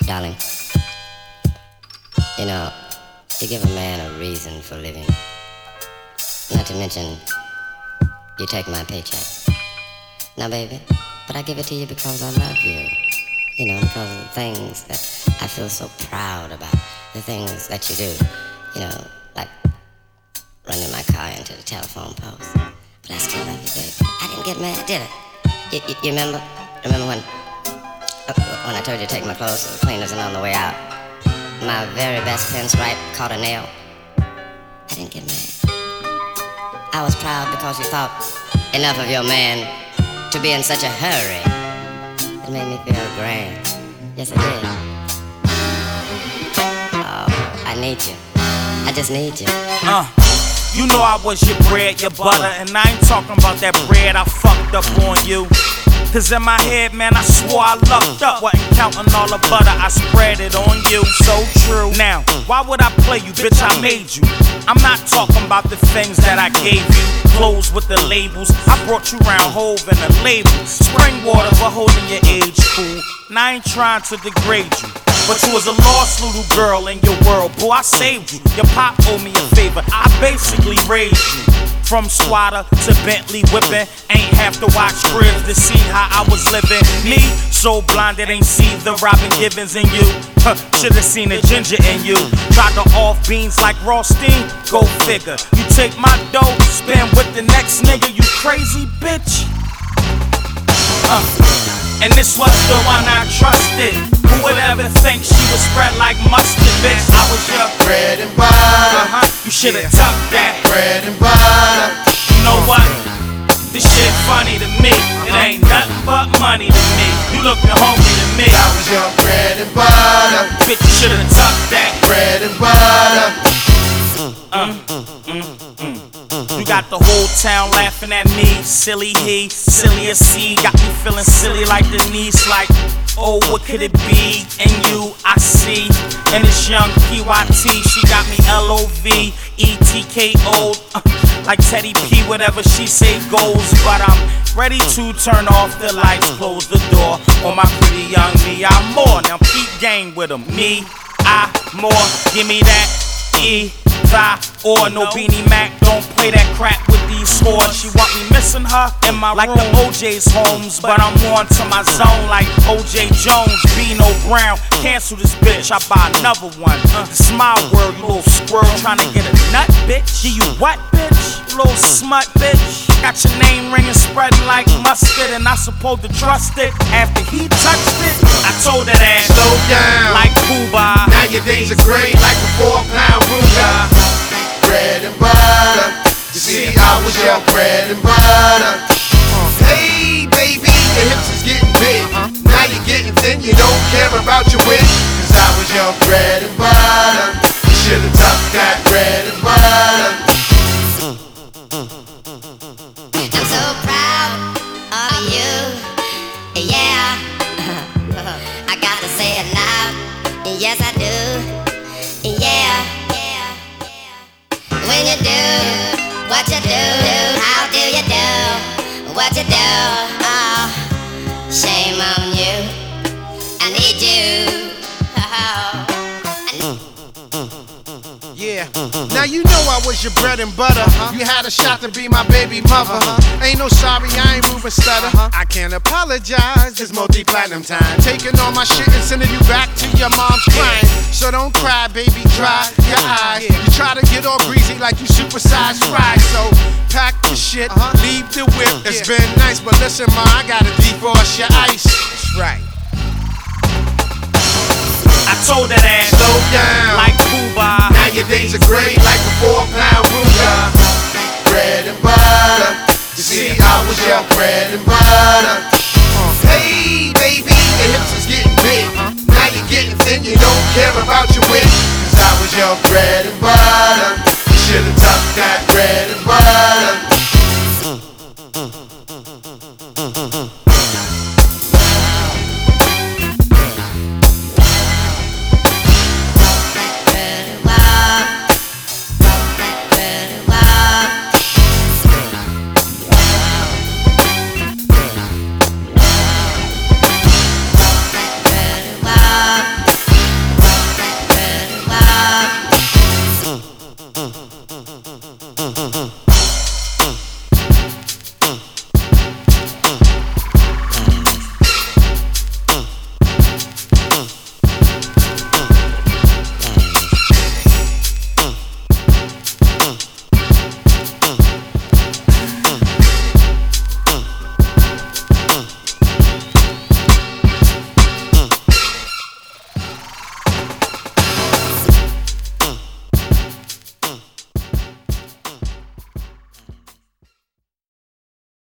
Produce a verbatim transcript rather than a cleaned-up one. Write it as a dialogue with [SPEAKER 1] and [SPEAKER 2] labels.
[SPEAKER 1] Darling, you know, you give a man a reason for living. Not to mention, you take my paycheck. Now, baby, but I give it to you because I love you. You know, because of the things that I feel so proud about. The things that you do. You know, like running my car into the telephone post. But I still love you, baby. I didn't get mad, did I? You, you, you remember? Remember when, uh, when I told you to take my clothes to the cleaners and on the way out, my very best pinstripe caught a nail? I didn't get mad. I was proud because you thought enough of your man to be in such a hurry. It made me feel grand. Yes, it did. Oh, I need you. I just need you.
[SPEAKER 2] Uh, you know I was your bread, your butter, and I ain't talking about that bread I fucked up on you. Cause in my head, man, I swore I lucked up. Wasn't counting all the butter, I spread it on you. So true. Now, why would I play you, bitch? I made you. I'm not talking about the things that I gave you. Clothes with the labels. I brought you round Hove and the labels. Spring water for holding your age cool. And I ain't trying to degrade you, but you was a lost little girl in your world. Boy, I saved you. Your pop owed me a favor. I basically raised you. From swatter to Bentley whipping. Ain't have to watch cribs to see how I was living. Me, so blind that ain't see the Robin Givens in you. Huh, should've seen a ginger in you. Tried to off beans like Rothstein. Go figure. You take my dough, spend with the next nigga. You crazy bitch. Uh, and this was the one I trusted. Who would ever think she would spread like mustard, bitch? I was your
[SPEAKER 3] bread and butter.
[SPEAKER 2] Uh-huh. You should've tucked that.
[SPEAKER 3] Bread and butter.
[SPEAKER 2] You know what? This shit funny to me. It ain't nothing but money to me. You lookin' hungry to me.
[SPEAKER 3] I was your bread and butter.
[SPEAKER 2] Bitch, you should've tucked that.
[SPEAKER 3] Bread and butter.
[SPEAKER 2] Uh, mm, mm. You got the whole town laughing at me. Silly he, silly as he. Got me feeling silly like Denise. Like, oh, what could it be? And you, I see. And this young P Y T, she got me L O V E T K O. Uh, like Teddy P, whatever she say goes. But I'm ready to turn off the lights, close the door on my pretty young me. I'm more. Now keep game with them. Me, I, more. Give me that. E, thy, or no Beanie Mac. Don't play that crap with these whores. She want me missing her in my like room. The O J's homes, but I'm on to my zone like O J Jones, Bino Brown. Cancel this bitch, I buy another one. Uh, this my world, you little squirrel trying to get a nut, bitch. Yeah, you what, bitch? You little smut, bitch. Got your name ringing, spreading like mustard, and I supposed to trust it after he touched it. I told that ass,
[SPEAKER 3] slow down,
[SPEAKER 2] like Cuba.
[SPEAKER 3] Now your days are great, like a four-pound Ruger. Bread and butter. You see, I was your bread and butter. Hey, baby, your hips is getting big. Now you're getting thin, you don't care about your wig. Cause I was your bread and butter. You should've tucked that bread and butter.
[SPEAKER 1] I'm so proud of you, yeah. I gotta say it loud, yes I do, yeah. When you do what you do, how do you do what you do? Oh, shame on you, I need you. Oh, I need
[SPEAKER 4] Yeah, now you know I was your bread and butter. You had a shot to be my baby mother. Ain't no sorry, I ain't moving stutter. I can't apologize, it's multi-platinum time. Taking all my shit and sending you back to your mom's crying. So don't cry, baby, dry your eyes. You try to get all greasy like you supersized fries. So pack the shit, leave the whip. It's been nice, but listen, ma, I gotta defrost your ice. That's right.
[SPEAKER 2] I told that ass,
[SPEAKER 3] slow down,
[SPEAKER 2] like Cuba.
[SPEAKER 3] Now your days are great, like a four-pound Ruger. Bread and butter. You see, I was your bread and butter. Hey,